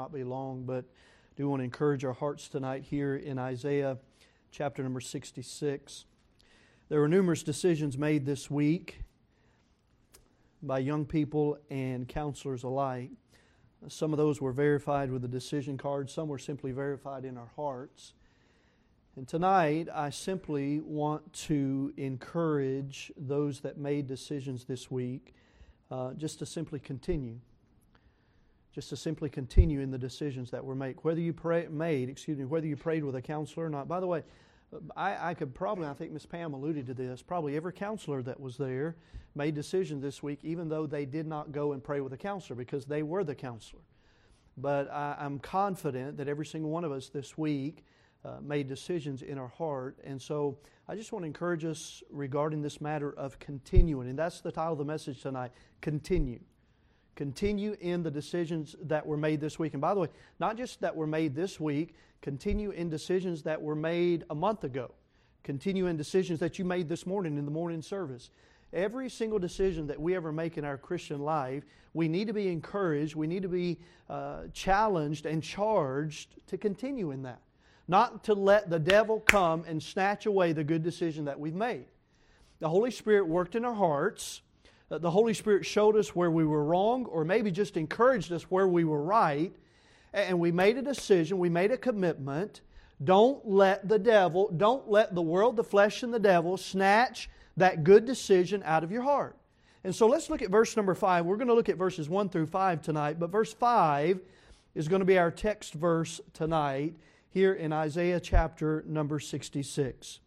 not be long, but I do want to encourage our hearts tonight here in Isaiah chapter number 66. There were numerous decisions made this week by young people and counselors alike. Some of those were verified with a decision card. Some were simply verified in our hearts. And tonight, I simply want to encourage those that made decisions this week just to simply continue. Just to simply continue in the decisions that were made. Whether you prayed with a counselor or not. By the way, I think Miss Pam alluded to this, probably every counselor that was there made decisions this week, even though they did not go and pray with a counselor, because they were the counselor. But I'm confident that every single one of us this week made decisions in our heart. And so I just want to encourage us regarding this matter of continuing. And that's the title of the message tonight, Continue. Continue in the decisions that were made this week. And by the way, not just that were made this week, continue in decisions that were made a month ago. Continue in decisions that you made this morning in the morning service. Every single decision that we ever make in our Christian life, we need to be encouraged, we need to be challenged and charged to continue in that. Not to let the devil come and snatch away the good decision that we've made. The Holy Spirit worked in our hearts. The Holy Spirit showed us where we were wrong, or maybe just encouraged us where we were right. And we made a decision, we made a commitment. Don't let the devil, don't let the world, the flesh, and the devil snatch that good decision out of your heart. And so let's look at verse number 5. We're going to look at verses 1 through 5 tonight. But verse 5 is going to be our text verse tonight here in Isaiah chapter number 66.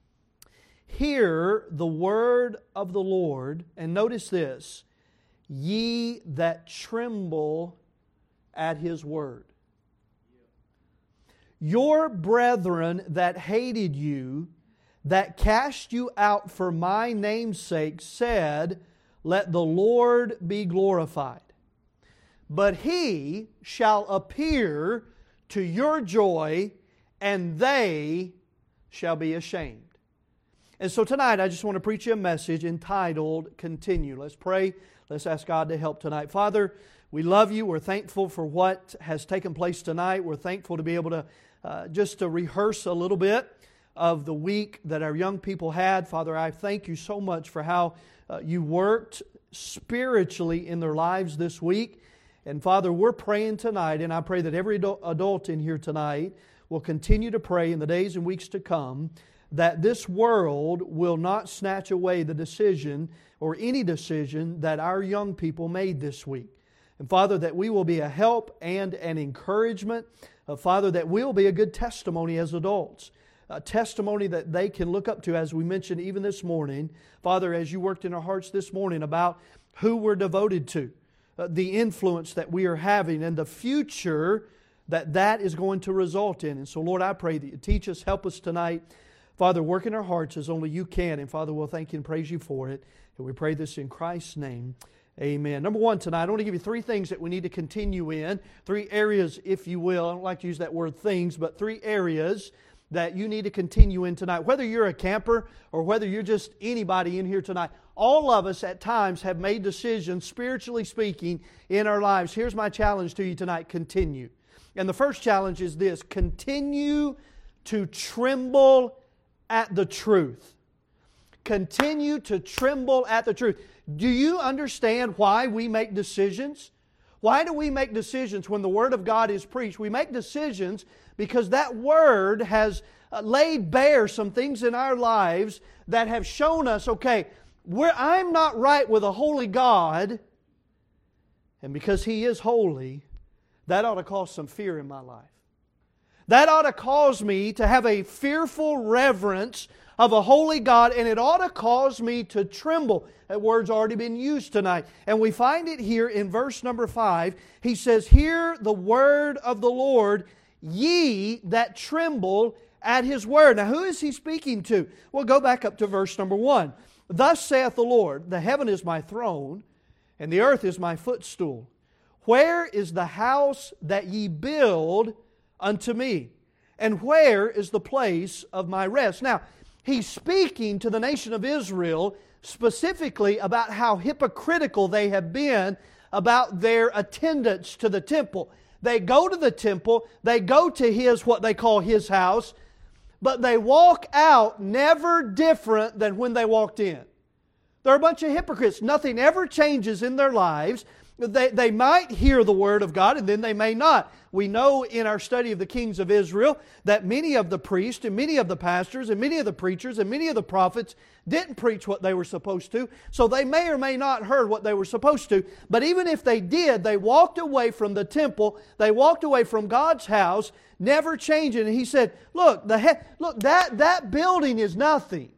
Hear the word of the Lord, and notice this, ye that tremble at His word. Your brethren that hated you, that cast you out for my name's sake, said, let the Lord be glorified. But He shall appear to your joy, and they shall be ashamed. And so tonight I just want to preach you a message entitled, Continue. Let's pray. Let's ask God to help tonight. Father, we love You. We're thankful for what has taken place tonight. We're thankful to be able to just to rehearse a little bit of the week that our young people had. Father, I thank You so much for how You worked spiritually in their lives this week. And Father, we're praying tonight, and I pray that every adult in here tonight will continue to pray in the days and weeks to come that this world will not snatch away the decision or any decision that our young people made this week. And Father, that we will be a help and an encouragement. Father, that we will be a good testimony as adults. A testimony that they can look up to, as we mentioned even this morning. Father, as You worked in our hearts this morning about who we're devoted to, the influence that we are having, and the future that is going to result in. And so, Lord, I pray that You teach us, help us tonight. Father, work in our hearts as only You can. And Father, we'll thank You and praise You for it. And we pray this in Christ's name. Amen. Number one tonight, I want to give you 3 things that we need to continue in. 3 areas, if you will. I don't like to use that word things, but 3 areas that you need to continue in tonight. Whether you're a camper or whether you're just anybody in here tonight, all of us at times have made decisions, spiritually speaking, in our lives. Here's my challenge to you tonight. Continue. And the first challenge is this. Continue to tremble at the truth. Continue to tremble at the truth. Do you understand why we make decisions? Why do we make decisions when the Word of God is preached? We make decisions because that Word has laid bare some things in our lives that have shown us, okay, I'm not right with a holy God, and because He is holy, that ought to cause some fear in my life. That ought to cause me to have a fearful reverence of a holy God, and it ought to cause me to tremble. That word's already been used tonight. And we find it here in verse number 5. He says, hear the word of the Lord, ye that tremble at His word. Now who is He speaking to? Well, go back up to verse number 1. Thus saith the Lord, the heaven is my throne, and the earth is my footstool. Where is the house that ye build unto me? And where is the place of my rest? Now, He's speaking to the nation of Israel specifically about how hypocritical they have been about their attendance to the temple. They go to the temple, they go to His, what they call His house, but they walk out never different than when they walked in. They're a bunch of hypocrites. Nothing ever changes in their lives. They might hear the Word of God and then they may not. We know in our study of the kings of Israel that many of the priests and many of the pastors and many of the preachers and many of the prophets didn't preach what they were supposed to. So they may or may not heard what they were supposed to. But even if they did, they walked away from the temple. They walked away from God's house, never changing. And He said, look, that building is nothing.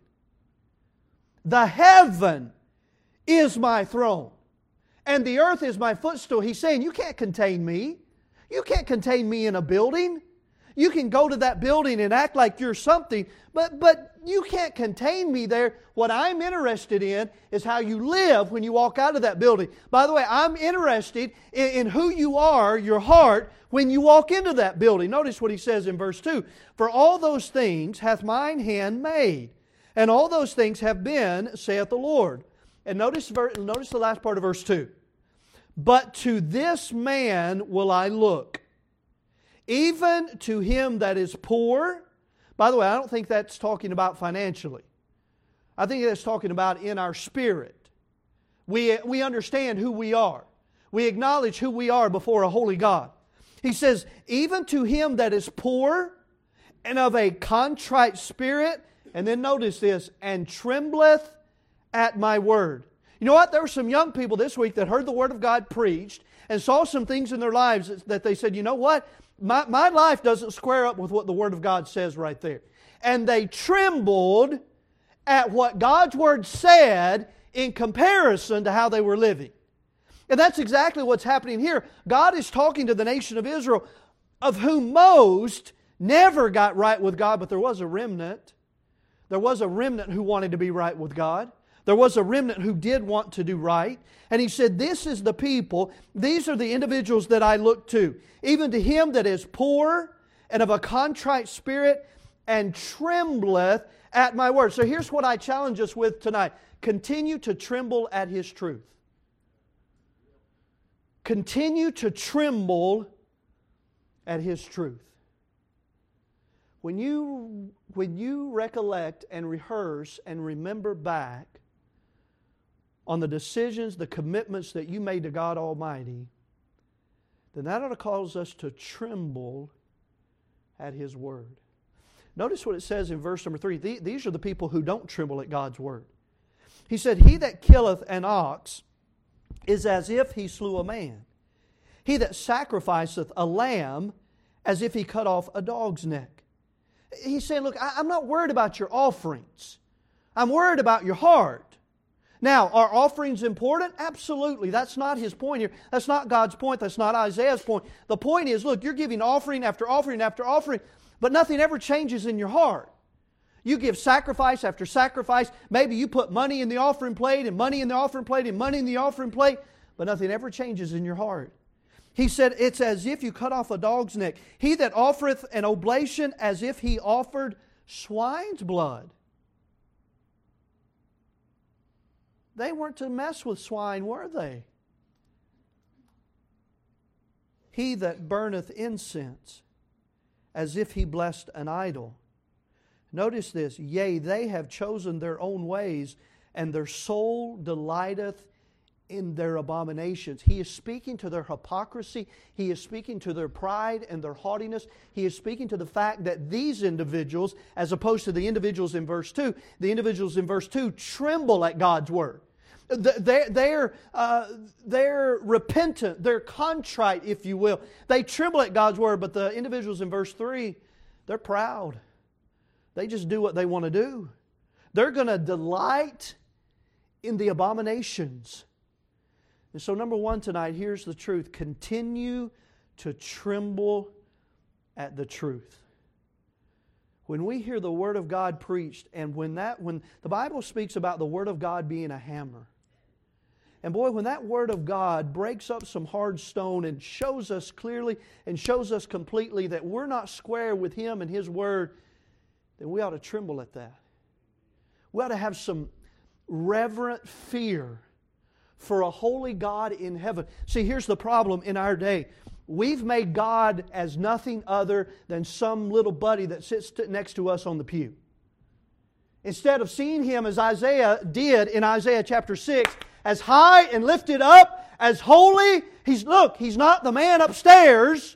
The heaven is my throne, and the earth is my footstool. He's saying, you can't contain me. You can't contain me in a building. You can go to that building and act like you're something, but you can't contain me there. What I'm interested in is how you live when you walk out of that building. By the way, I'm interested in who you are, your heart, when you walk into that building. Notice what He says in verse 2. For all those things hath mine hand made, and all those things have been, saith the Lord. And notice the last part of verse 2. But to this man will I look, even to him that is poor. By the way, I don't think that's talking about financially. I think that's talking about in our spirit. We understand who we are. We acknowledge who we are before a holy God. He says, even to him that is poor and of a contrite spirit. And then notice this, and trembleth at my word. You know what? There were some young people this week that heard the Word of God preached and saw some things in their lives that they said, you know what? My life doesn't square up with what the Word of God says right there. And they trembled at what God's Word said in comparison to how they were living. And that's exactly what's happening here. God is talking to the nation of Israel, of whom most never got right with God, but there was a remnant. There was a remnant who wanted to be right with God. There was a remnant who did want to do right. And He said, this is the people, these are the individuals that I look to. Even to him that is poor and of a contrite spirit and trembleth at my word. So here's what I challenge us with tonight. Continue to tremble at His truth. Continue to tremble at His truth. When you recollect and rehearse and remember back on the decisions, the commitments that you made to God Almighty, then that ought to cause us to tremble at His Word. Notice what it says in verse number 3. These are the people who don't tremble at God's Word. He said, He that killeth an ox is as if he slew a man. He that sacrificeth a lamb as if he cut off a dog's neck. He's saying, look, I'm not worried about your offerings. I'm worried about your heart. Now, are offerings important? Absolutely. That's not His point here. That's not God's point. That's not Isaiah's point. The point is, look, you're giving offering after offering after offering, but nothing ever changes in your heart. You give sacrifice after sacrifice. Maybe you put money in the offering plate and money in the offering plate and money in the offering plate, but nothing ever changes in your heart. He said, it's as if you cut off a dog's neck. He that offereth an oblation as if he offered swine's blood. They weren't to mess with swine, were they? He that burneth incense as if he blessed an idol. Notice this, yea, they have chosen their own ways, and their soul delighteth in their abominations. He is speaking to their hypocrisy. He is speaking to their pride and their haughtiness. He is speaking to the fact that these individuals, as opposed to the individuals in verse 2, the individuals in verse 2 tremble at God's Word. They're repentant. They're contrite, if you will. They tremble at God's Word, but the individuals in verse 3, they're proud. They just do what they want to do. They're going to delight in the abominations. And so number one tonight, here's the truth. Continue to tremble at the truth. When we hear the Word of God preached, and when the Bible speaks about the Word of God being a hammer, and boy, when that Word of God breaks up some hard stone and shows us clearly and shows us completely that we're not square with Him and His Word, then we ought to tremble at that. We ought to have some reverent fear for a holy God in heaven. See, here's the problem in our day. We've made God as nothing other than some little buddy that sits next to us on the pew. Instead of seeing Him as Isaiah did in Isaiah chapter 6, as high and lifted up, as holy, He's not the man upstairs.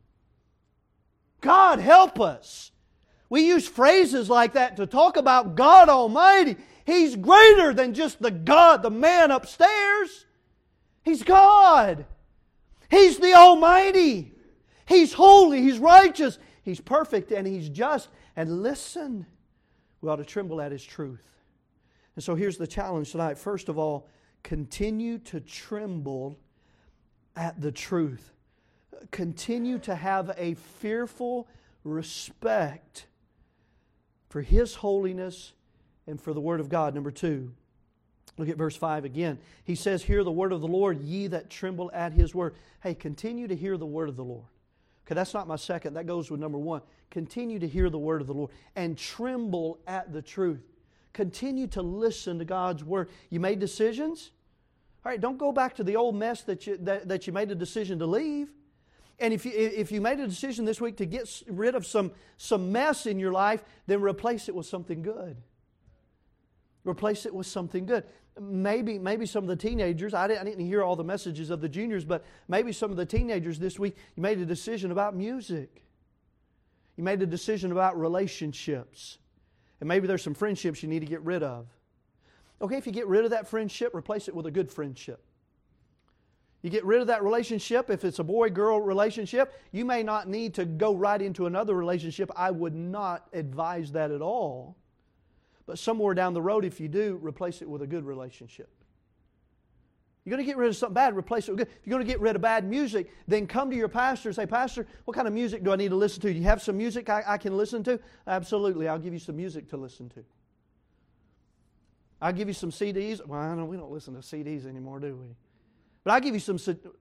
God help us. We use phrases like that to talk about God Almighty. He's greater than just the God, the man upstairs. He's God. He's the Almighty. He's holy. He's righteous. He's perfect and He's just. And listen, we ought to tremble at His truth. And so here's the challenge tonight. First of all, continue to tremble at the truth. Continue to have a fearful respect for His holiness and for the Word of God. Number 2, look at verse 5 again. He says, "Hear the word of the Lord, ye that tremble at His word." Hey, continue to hear the word of the Lord. Okay, that's not my second. That goes with number 1. Continue to hear the word of the Lord and tremble at the truth. Continue to listen to God's word. You made decisions? All right, don't go back to the old mess that you made a decision to leave. And if you made a decision this week to get rid of some mess in your life, then replace it with something good. Replace it with something good. Maybe some of the teenagers, I didn't hear all the messages of the juniors, but maybe some of the teenagers this week, you made a decision about music. You made a decision about relationships. And maybe there's some friendships you need to get rid of. Okay, if you get rid of that friendship, replace it with a good friendship. You get rid of that relationship. If it's a boy-girl relationship, you may not need to go right into another relationship. I would not advise that at all. But somewhere down the road, if you do, replace it with a good relationship. You're going to get rid of something bad, replace it with good. If you're going to get rid of bad music, then come to your pastor and say, "Pastor, what kind of music do I need to listen to? Do you have some music I can listen to?" Absolutely, I'll give you some music to listen to. I'll give you some CDs. Well, I know we don't listen to CDs anymore, do we? But I'll give you some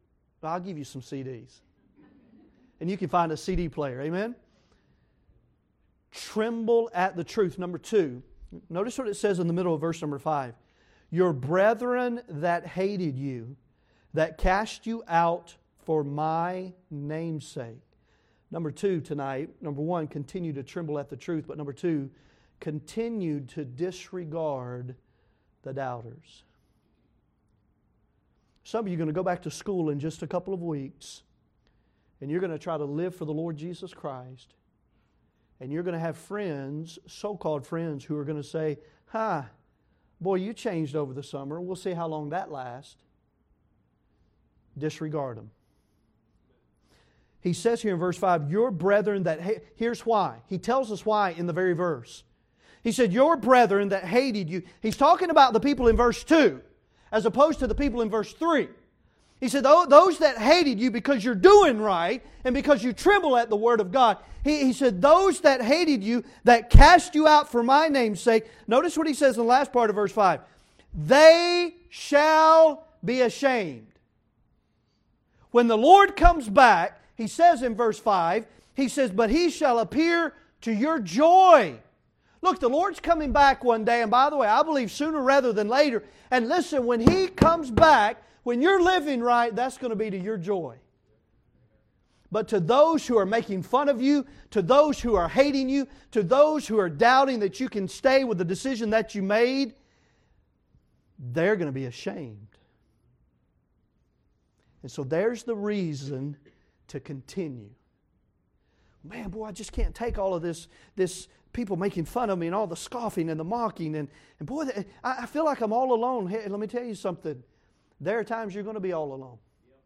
CDs. And you can find a CD player. Amen? Tremble at the truth. Number 2, notice what it says in the middle of verse number 5. "Your brethren that hated you, that cast you out for my name's sake." Number 2 tonight, number 1, continue to tremble at the truth. But number 2, continue to disregard the doubters. Some of you are going to go back to school in just a couple of weeks, and you're going to try to live for the Lord Jesus Christ. And you're going to have friends, so-called friends, who are going to say, boy, you changed over the summer. We'll see how long that lasts." Disregard them. He says here in verse 5, "Your brethren that hate..." Here's why. He tells us why in the very verse. He said, "Your brethren that hated you." He's talking about the people in verse 2, as opposed to the people in verse 3. He said, "Those that hated you because you're doing right and because you tremble at the Word of God." He said, "Those that hated you, that cast you out for my name's sake." Notice what he says in the last part of verse 5. "They shall be ashamed." When the Lord comes back, he says in verse 5, he says, "But He shall appear to your joy." Look, the Lord's coming back one day, and by the way, I believe sooner rather than later. And listen, when He comes back, when you're living right, that's going to be to your joy. But to those who are making fun of you, to those who are hating you, to those who are doubting that you can stay with the decision that you made, they're going to be ashamed. And so there's the reason to continue. Man, boy, I just can't take all of this people making fun of me and all the scoffing and the mocking. And boy, I feel like I'm all alone. Hey, let me tell you something. There are times you're going to be all alone.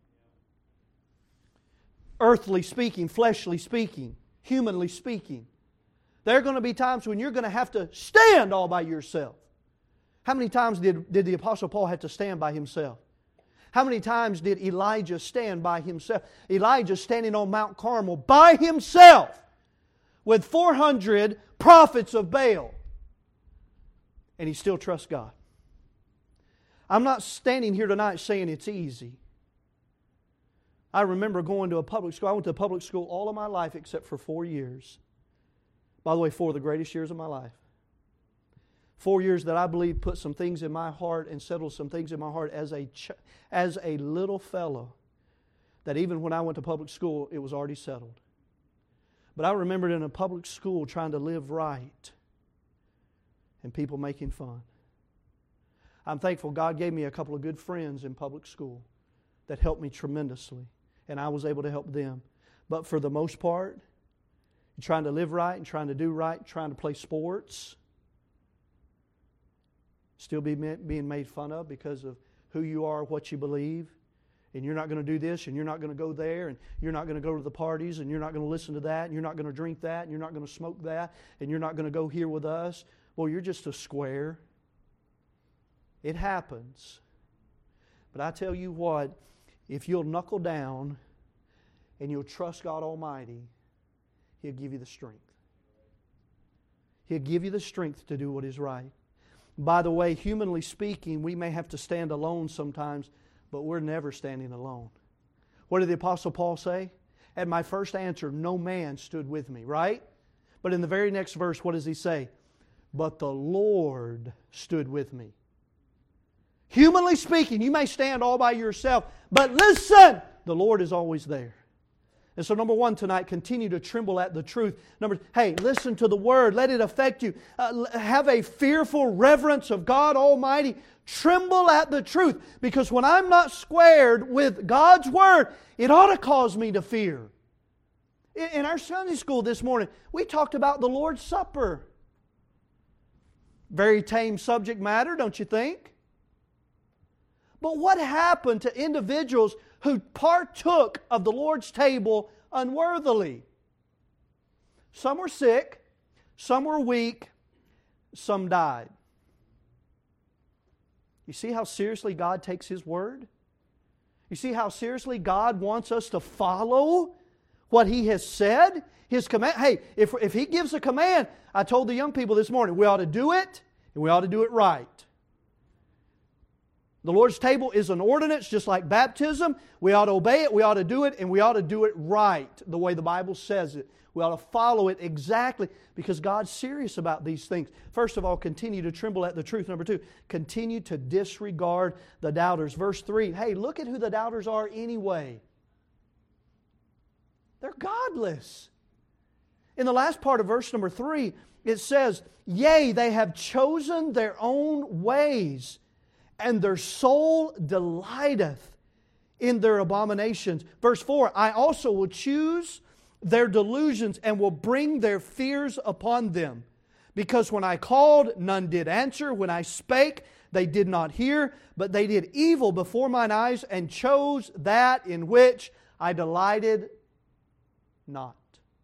Earthly speaking, fleshly speaking, humanly speaking. There are going to be times when you're going to have to stand all by yourself. How many times did the Apostle Paul have to stand by himself? How many times did Elijah stand by himself? Elijah standing on Mount Carmel by himself with 400 prophets of Baal. And he still trusts God. I'm not standing here tonight saying it's easy. I remember going to a public school. I went to a public school all of my life except for 4 years. By the way, 4 of the greatest years of my life. 4 years that I believe put some things in my heart and settled some things in my heart as a little fellow. that even when I went to public school, it was already settled. But I remembered in a public school trying to live right and people making fun. I'm thankful God gave me a couple of good friends in public school that helped me tremendously, and I was able to help them. But for the most part, trying to live right and trying to do right, trying to play sports, still being made fun of because of who you are, what you believe, and you're not going to do this, and you're not going to go there, and you're not going to go to the parties, and you're not going to listen to that, and you're not going to drink that, and you're not going to smoke that, and you're not going to go here with us. Well, you're just a square. It happens. But I tell you what, if you'll knuckle down and you'll trust God Almighty, He'll give you the strength. He'll give you the strength to do what is right. By the way, humanly speaking, we may have to stand alone sometimes, but we're never standing alone. What did the Apostle Paul say? At my first answer, no man stood with me, right? But in the very next verse, what does he say? But the Lord stood with me. Humanly speaking, you may stand all by yourself, but listen, the Lord is always there. And so number one tonight, continue to tremble at the truth. Hey, listen to the Word. Let it affect you. Have a fearful reverence of God Almighty. Tremble at the truth. Because when I'm not squared with God's Word, it ought to cause me to fear. In our Sunday school this morning, we talked about the Lord's Supper. Very tame subject matter, don't you think? But what happened to individuals who partook of the Lord's table unworthily? Some were sick, some were weak, some died. You see how seriously God takes His Word? You see how seriously God wants us to follow what He has said? His command. Hey, if He gives a command, I told the young people this morning, we ought to do it, and we ought to do it right. The Lord's table is an ordinance just like baptism. We ought to obey it, we ought to do it, and we ought to do it right the way the Bible says it. We ought to follow it exactly because God's serious about these things. First of all, continue to tremble at the truth. Number two, continue to disregard the doubters. Verse 3, hey, look at who the doubters are anyway. They're godless. In the last part of verse number 3, it says, yea, they have chosen their own ways, and their soul delighteth in their abominations. Verse 4, I also will choose their delusions and will bring their fears upon them. Because when I called, none did answer. When I spake, they did not hear. But they did evil before mine eyes and chose that in which I delighted not.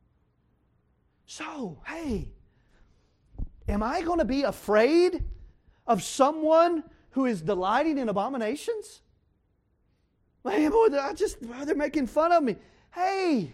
So, hey, am I going to be afraid of someone who is delighting in abominations? Man, boy, they're making fun of me. Hey,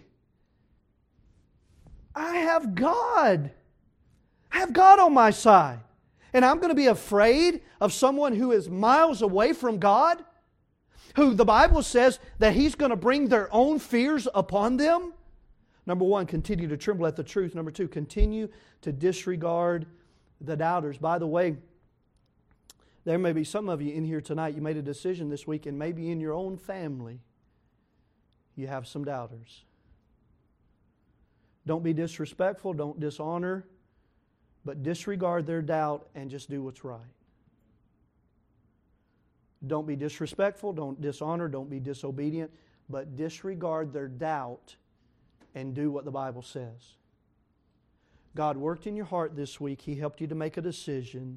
I have God. I have God on my side. And I'm going to be afraid of someone who is miles away from God, who the Bible says that He's going to bring their own fears upon them. Number one, continue to tremble at the truth. Number two, continue to disregard the doubters. By the way, there may be some of you in here tonight, you made a decision this week, and maybe in your own family, you have some doubters. Don't be disrespectful, don't dishonor, but disregard their doubt and just do what's right. Don't be disrespectful, don't dishonor, don't be disobedient, but disregard their doubt and do what the Bible says. God worked in your heart this week. He helped you to make a decision.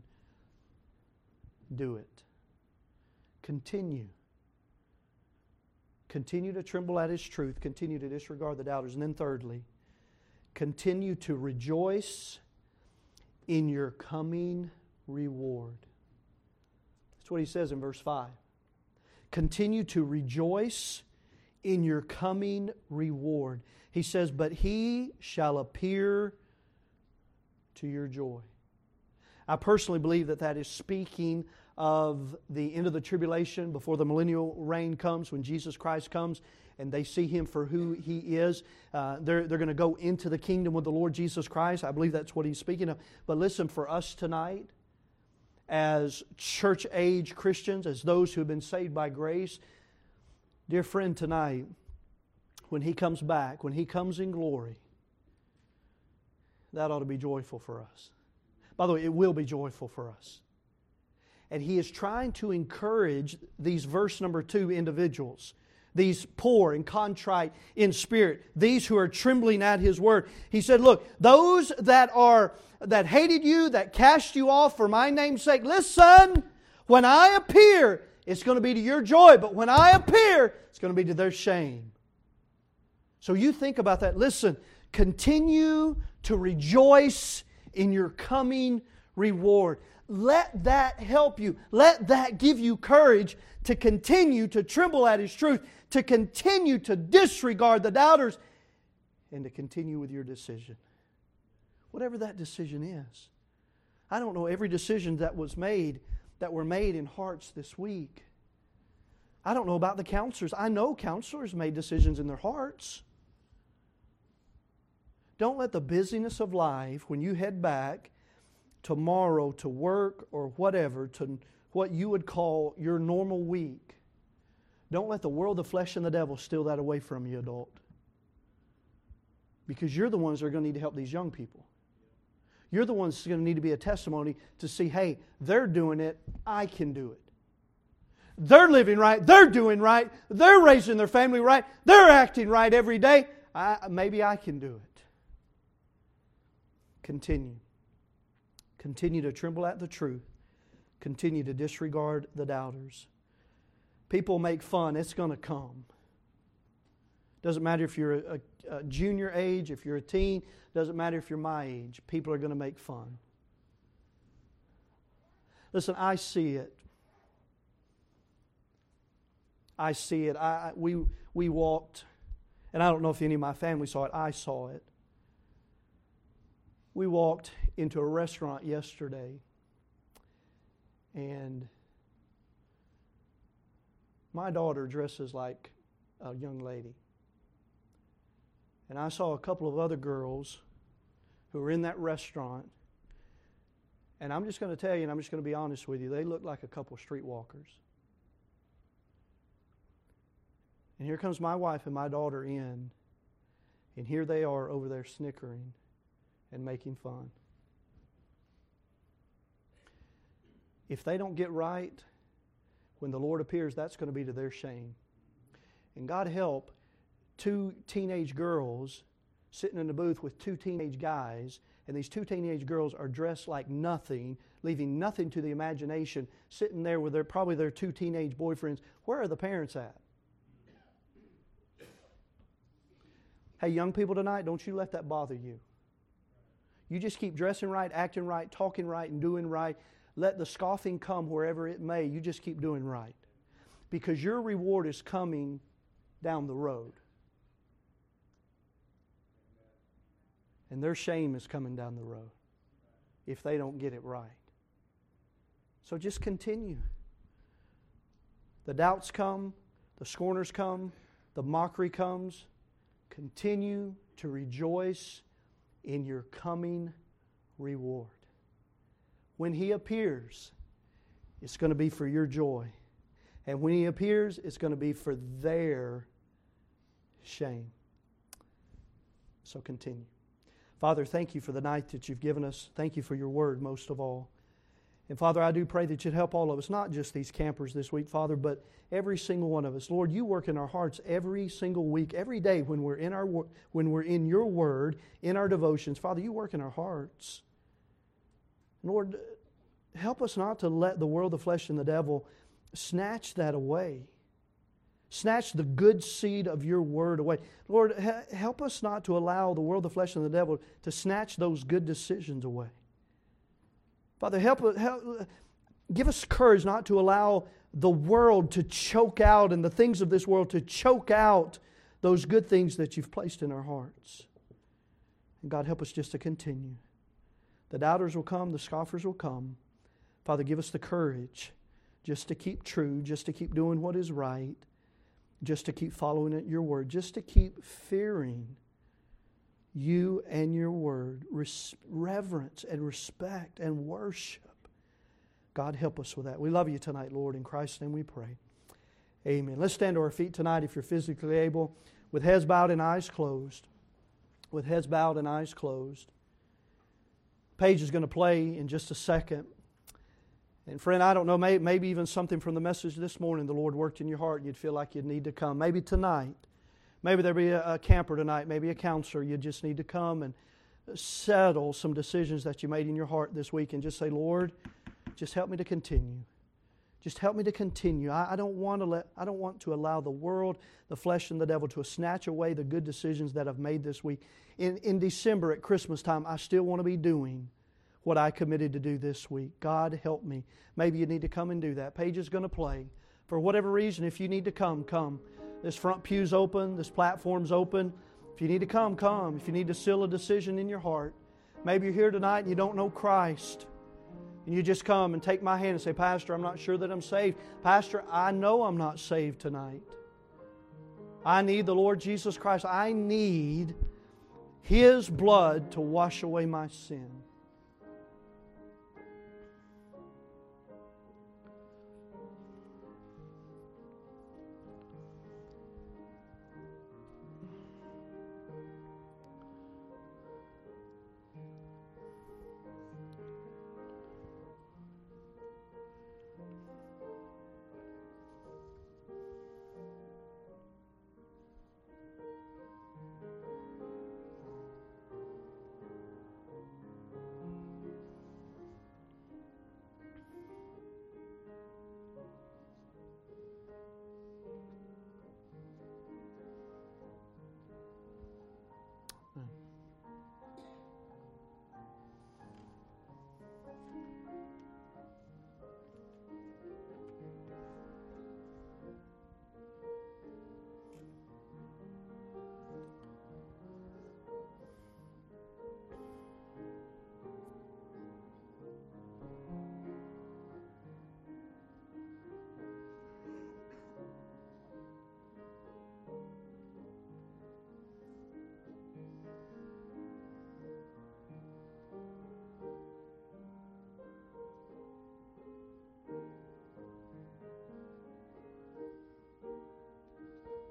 Do it. Continue. Continue to tremble at His truth. Continue to disregard the doubters. And then thirdly, continue to rejoice in your coming reward. That's what he says in verse 5. Continue to rejoice in your coming reward. He says, but He shall appear to your joy. I personally believe that that is speaking of the end of the tribulation before the millennial reign comes, when Jesus Christ comes and they see Him for who He is. They're going to go into the kingdom with the Lord Jesus Christ. I believe that's what He's speaking of. But listen, for us tonight, as church-age Christians, as those who have been saved by grace, dear friend, tonight, when He comes back, when He comes in glory, that ought to be joyful for us. By the way, it will be joyful for us. And He is trying to encourage these verse number 2 individuals, these poor and contrite in spirit, these who are trembling at His word. He said, look, those that hated you, that cast you off for my name's sake, listen, when I appear, it's going to be to your joy, but when I appear, it's going to be to their shame. So you think about that. Listen, continue to rejoice in your coming reward. Let that help you. Let that give you courage to continue to tremble at His truth, to continue to disregard the doubters, and to continue with your decision. Whatever that decision is. I don't know every decision that were made in hearts this week. I don't know about the counselors. I know counselors made decisions in their hearts. Don't let the busyness of life, when you head back tomorrow to work or whatever, to what you would call your normal week, don't let the world, the flesh, and the devil steal that away from you, adult. Because you're the ones that are going to need to help these young people. You're the ones that's going to need to be a testimony to see, hey, they're doing it, I can do it. They're living right, they're doing right, they're raising their family right, they're acting right every day. Maybe I can do it. Continue. Continue to tremble at the truth. Continue to disregard the doubters. People make fun. It's going to come. Doesn't matter if you're a junior age, if you're a teen. Doesn't matter if you're my age. People are going to make fun. Listen, I see it. I see it. We walked, and I don't know if any of my family saw it. I saw it. We walked into a restaurant yesterday, and my daughter dresses like a young lady. And I saw a couple of other girls who were in that restaurant, and I'm just going to tell you, and I'm just going to be honest with you, they look like a couple streetwalkers. And here comes my wife and my daughter in, and here they are over there snickering and making fun. If they don't get right, when the Lord appears, that's going to be to their shame. And God help, 2 teenage girls sitting in the booth with 2 teenage guys, and these 2 teenage girls are dressed like nothing, leaving nothing to the imagination, sitting there with probably their 2 teenage boyfriends. Where are the parents at? Hey, young people tonight, don't you let that bother you. You just keep dressing right, acting right, talking right, and doing right. Let the scoffing come wherever it may. You just keep doing right. Because your reward is coming down the road. And their shame is coming down the road if they don't get it right. So just continue. The doubts come, the scorners come, the mockery comes. Continue to rejoice in your coming reward. When He appears, it's going to be for your joy. And when He appears, it's going to be for their shame. So continue. Father, thank You for the night that You've given us. Thank You for Your Word most of all. And Father, I do pray that You'd help all of us, not just these campers this week, Father, but every single one of us. Lord, You work in our hearts every single week, every day when we're in Your Word, in our devotions. Father, You work in our hearts. Lord, help us not to let the world, the flesh, and the devil snatch that away. Snatch the good seed of Your Word away. Lord, help us not to allow the world, the flesh, and the devil to snatch those good decisions away. Father, give us courage not to allow the world to choke out and the things of this world to choke out those good things that You've placed in our hearts. And God, help us just to continue. The doubters will come, the scoffers will come. Father, give us the courage just to keep true, just to keep doing what is right, just to keep following Your Word, just to keep fearing You and Your Word, reverence and respect and worship. God, help us with that. We love You tonight, Lord. In Christ's name we pray. Amen. Let's stand to our feet tonight if you're physically able. With heads bowed and eyes closed. With heads bowed and eyes closed. Paige is going to play in just a second. And friend, I don't know, maybe even something from the message this morning the Lord worked in your heart and you'd feel like you'd need to come. Maybe tonight. Maybe there'll be a camper tonight, maybe a counselor. You just need to come and settle some decisions that you made in your heart this week and just say, Lord, just help me to continue. Just help me to continue. I don't want to allow the world, the flesh, and the devil to snatch away the good decisions that I've made this week. In December at Christmas time, I still want to be doing what I committed to do this week. God, help me. Maybe you need to come and do that. Paige is going to play. For whatever reason, if you need to come, come. This front pew's open. This platform's open. If you need to come, come. If you need to seal a decision in your heart. Maybe you're here tonight and you don't know Christ. And you just come and take my hand and say, Pastor, I'm not sure that I'm saved. Pastor, I know I'm not saved tonight. I need the Lord Jesus Christ. I need His blood to wash away my sin.